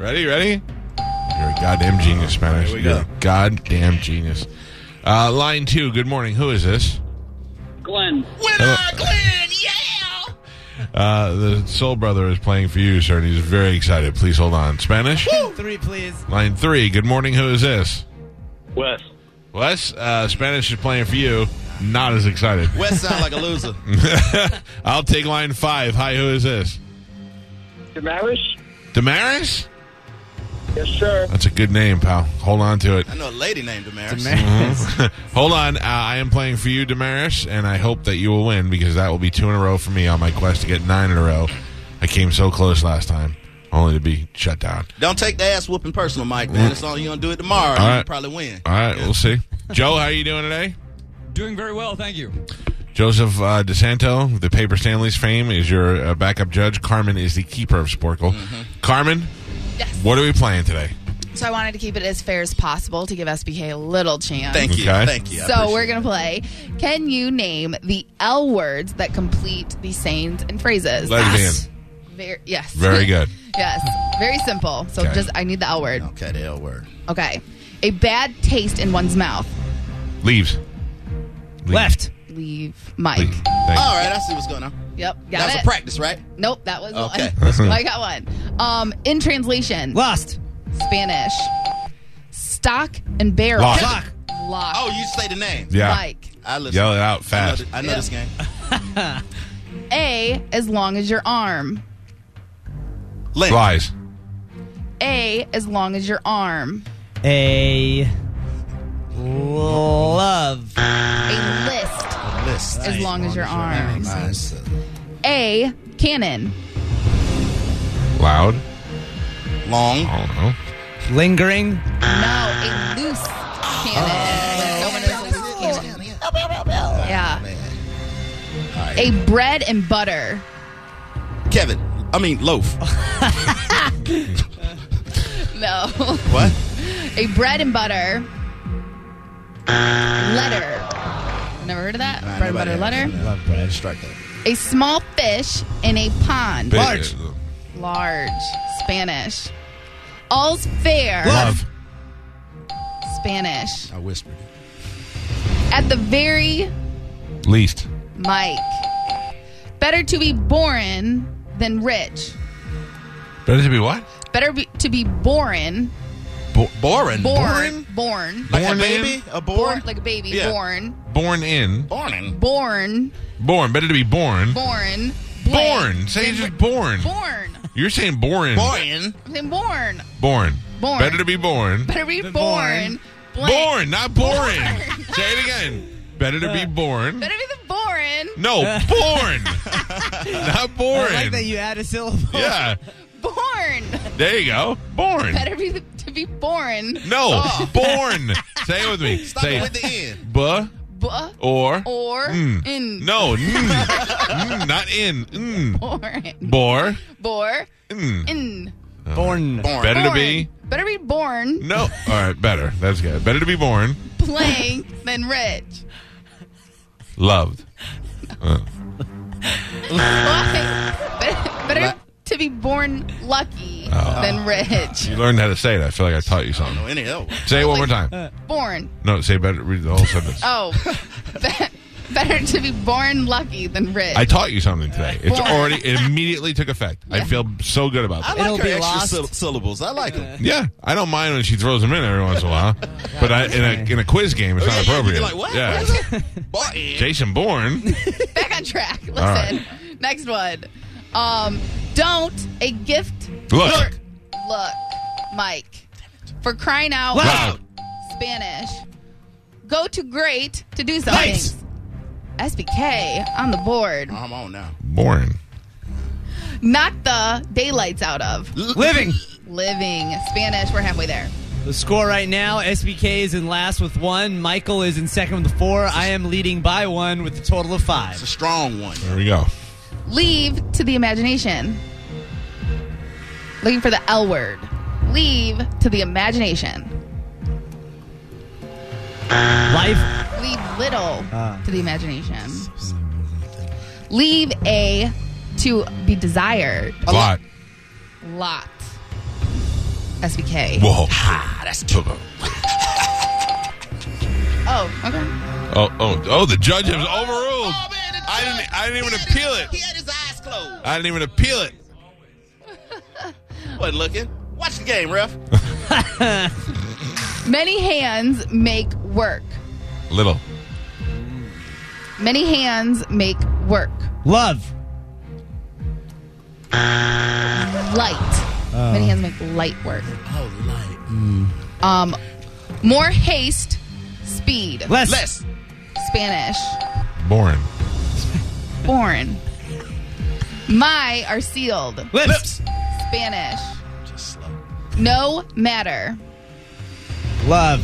Ready? You're a goddamn genius, Spanish. Here we You're go. a goddamn genius. Line 2, good morning. Who is this? Glenn. Winner, Glenn, yeah! The Soul Brother is playing for you, sir, and he's very excited. Please hold on. Spanish? 3, please. Line 3, good morning. Who is this? Wes. Wes, Spanish is playing for you. Not as excited. Wes sound like a loser. I'll take line 5. Hi, who is this? Damaris? Damaris? Yes, sir. That's a good name, pal. Hold on to it. I know a lady named Damaris. Hold on. I am playing for you, Damaris, and I hope that you will win because that will be 2 in a row for me on my quest to get 9 in a row. I came so close last time, only to be shut down. Don't take the ass whooping personal, Mike, man. It's only you're going to do it tomorrow. All right. You'll probably win. All right, we'll see. Joe, how are you doing today? Doing very well, thank you. Joseph DeSanto, the Paper Stanley's fame, is your backup judge. Carmen is the keeper of Sporkle. Carmen, Yes. what are we playing today? So I wanted to keep it as fair as possible to give SBK a little chance. Thank you. Okay. Thank you. I So appreciate we're going to play. Can you name the L words that complete the sayings and phrases? Lesbian. Yes. Very good. Yes. Very simple. So Okay. I need the L word. it. Okay, the L word. Okay. A bad taste in one's mouth. Leaves. Left. Leave. Mike. Leave. Thank you. All right, I see what's going on. Yep. Got That was it. a practice, right? Nope. That was Okay. one. I got one. In translation. Lost. Spanish. Stock and barrel. Lock. Clock. Lock. Oh, you say the name. Yeah. Mike. I listen. Yell it out fast. I know this game. A as long as your arm. Link. Lies. A as long as your arm. A love. A list List. as long as your arms. Nice. A cannon. Loud. Long. I don't know. Lingering. No, a loose cannon. When someone is a loose cannon. Yeah. All right. A bread and butter. Kevin. I mean, loaf. No. What? A bread and butter. Letter. Never heard of that? Nah, Bread and nobody butter has. letter. Love bread. Strike that. A small fish in a pond. Big- Large. Large. Spanish. All's fair. Love. Spanish. I whispered. At the very Least. Mike. Better to be born than rich. Better to be what? To be born. Boring. Born. Like Born a baby? in? A born? Like a baby. Yeah. Born. Born in. Born. Born. Born. Better to be born. Born. Born. Say Then just born. Born. You're saying boring. Born. I'm saying born. Born. Born. Better to be born. Better be Born. born. Blank. Born, not boring. Born. Say it again. Better to be born. Better be the born. No, born. Not boring. I like that you add a syllable. Yeah. Born. There you go. Born. Better be to be born. No, born. Say it with me. Stop Say it with the N. buh or In. No, not in. Born. Bor. Bor. Mm. In. Born. Better to be. Better be born. No. All right, better. That's good. Better to be born. Blank than rich. Loved. Why? Better to be born lucky than rich. You learned how to say it. I feel like I taught you I don't something. know any help. Say it one more time. Born. No, say better. Read the whole sentence. Oh. Better to be born lucky than rich. I taught you something today. It's Born. already. It immediately took effect. I Yeah. feel so good about I that. like It'll her be extra lost. syllables. I like them. Yeah, I don't mind when she throws them in every once in a while. But in a quiz game, it's not appropriate. You're like, what? Yeah. What is it? Born. Jason Bourne. Back on track. Listen. right. Next one. Don't a gift. Look. Look. Mike. For crying out Loud. Spanish. Go to great to do something. Nice. SBK on the board. I'm on now. Boring. Knock the daylights out of. Living. Living. Spanish. We're halfway there. The score right now, SBK is in last with 1. Michael is in second with 4. I am leading by 1 with a total of It's a 5. strong one. There we go. Leave to the imagination. Looking for the L word. Leave to the imagination. Life. Leave little to the imagination. Leave a to be desired. Lot. Lot. SBK. Whoa. That's too. Oh, okay. Oh, the judge has overruled. Oh, man, the I didn't even appeal it. He had his eyes closed. I didn't even appeal it. Wasn't looking. Watch the game, ref. Many hands make work. Little. Many hands make work. Love. Light. Many hands make light work. Oh, light. More haste, speed. Less. Spanish. Born. Born. My are sealed. Lips. Spanish. Just slow. No matter. Love.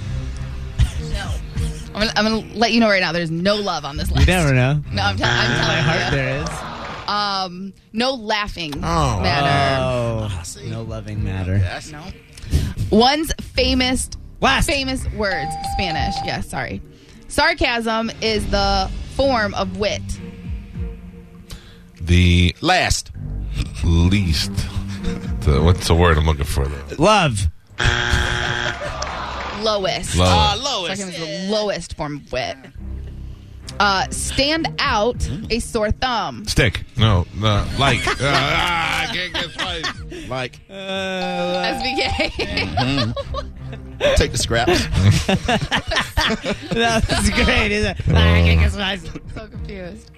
I'm gonna let you know right now. There's no love on this list. You never know. No, I'm telling My heart you. there is. No laughing Oh. matter. Oh, no loving matter. That's No. One's famous Last. words. Spanish. Yeah, sorry. Sarcasm is the form of wit. The last. least. What's the word I'm looking for, though? Love. Lowest. Lowest. Lowest. Sarcasm is the lowest form of wit. Stand out, a sore thumb. Stick. No. Like. I can't get twice. Like, SBK. take the scraps. That's great, isn't it? So confused.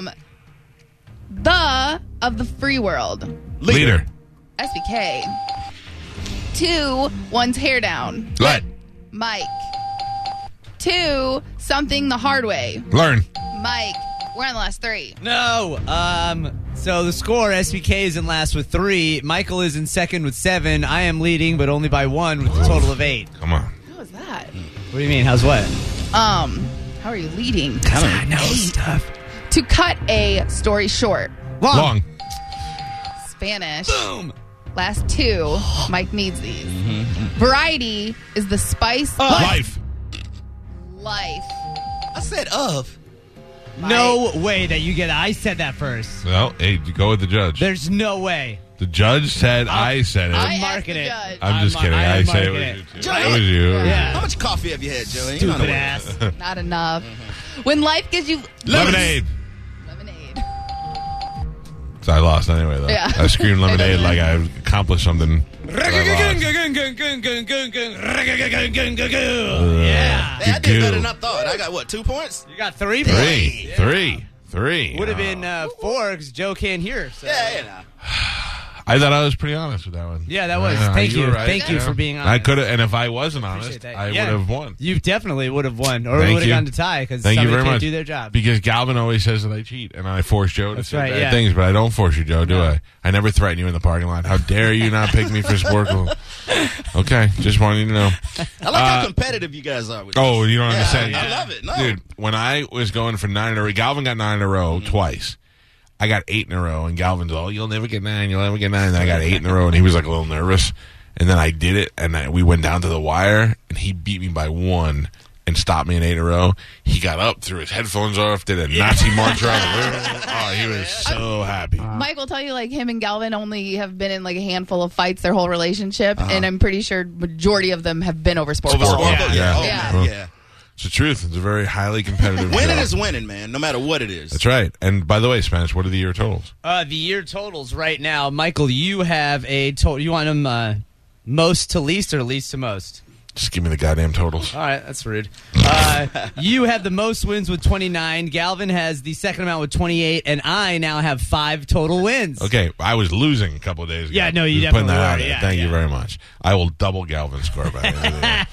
The of the free world. Leader. SBK. 2, one's hair down. Let. Mike. 2, something the hard way. Learn. Mike. We're on the last 3. No. So the score, SBK is in last with 3. Michael is in second with 7. I am leading, but only by 1 with a total of 8. Come on. How was that? What do you mean? How's what? How are you leading? I know stuff. To cut a story short. Long. Spanish. Boom. Last 2. Mike needs these. Variety is the spice of Life. life. I said of. No way that you get it. I said that first. Well, hey, you go with the judge. There's no way. The judge said I said it. I I'm asked marking the it. judge. I'm just kidding. I I am say it marking was it. you. Joey. It was you. Yeah. How much coffee have you had, Joey? Stupid ass. Not enough. When life gives you Lemonade. lemonade. So I lost anyway, though. Yeah. I screamed lemonade like I accomplished something. Yeah. Hey, I did better than I thought. I got, what, 2 points? You got 3 Three. Would have been 4 because Joe can't hear. So. Yeah. I thought I was pretty honest with that one. Yeah, that was. Thank you. were right. Thank you for being honest. I could have, and if I wasn't honest, Appreciate that. I Yeah. would have won. You definitely would have won, or Thank we would have you. gone to tie because Thank somebody you very can't much. do their job. Because Galvin always says that I cheat, and I force Joe to That's say right, bad yeah. things, but I don't force you, Joe, do I? I never threaten you in the parking lot. How dare you not pick me for Sporkle? Okay, just wanted you to know. I like how competitive you guys are with Oh, this. you don't Yeah, understand. I love it. No. Dude, when I was going for 9 in a row, Galvin got 9 in a row twice. I got 8 in a row, and Galvin's, you'll never get 9, you'll never get 9. And then I got 8 in a row, and he was like a little nervous. And then I did it, and we went down to the wire, and he beat me by 1 and stopped me in 8 in a row. He got up, threw his headphones off, did a Nazi march around the room. Oh, he was so happy. Mike will tell you, like, him and Galvin only have been in, like, a handful of fights their whole relationship, and I'm pretty sure majority of them have been over sports. Over Sporkle, Yeah. yeah. Oh, Yeah. man, yeah. It's the truth. It's a very highly competitive Winning job. is winning, man, no matter what it is. That's right. And by the way, Spanish, what are the year totals? The year totals right now, Michael. You have a total. You want them most to least or least to most? Just give me the goddamn totals. All right, that's rude. You have the most wins with 29. Galvin has the second amount with 28, and I now have 5 total wins. Okay, I was losing a couple of days ago. Yeah, no, you Just putting definitely that out were. there. Yeah, Thank you yeah. very much. I will double Galvin's score by the end of the year.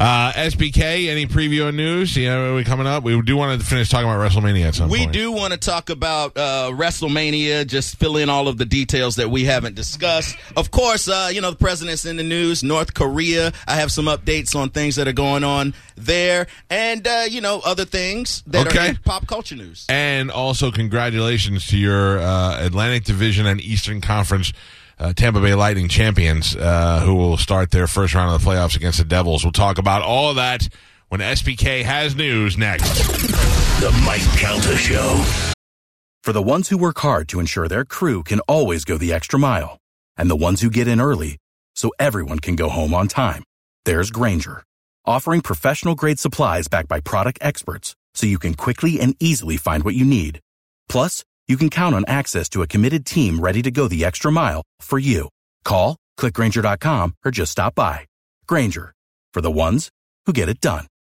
SBK, any preview and news? Are we coming up? We do want to finish talking about WrestleMania at some We point. do want to talk about WrestleMania, just fill in all of the details that we haven't discussed. Of course, the president's in the news. North Korea, I have some updates on things that are going on there. And, other things that are in pop culture news. And also, congratulations to your Atlantic Division and Eastern Conference Tampa Bay Lightning champions who will start their first round of the playoffs against the Devils. We'll talk about all of that when SBK has news next. The Mike Calta Show. For the ones who work hard to ensure their crew can always go the extra mile, and the ones who get in early so everyone can go home on time. There's Grainger, offering professional-grade supplies backed by product experts so you can quickly and easily find what you need. Plus, you can count on access to a committed team ready to go the extra mile for you. Call, click Grainger.com, or just stop by. Grainger, for the ones who get it done.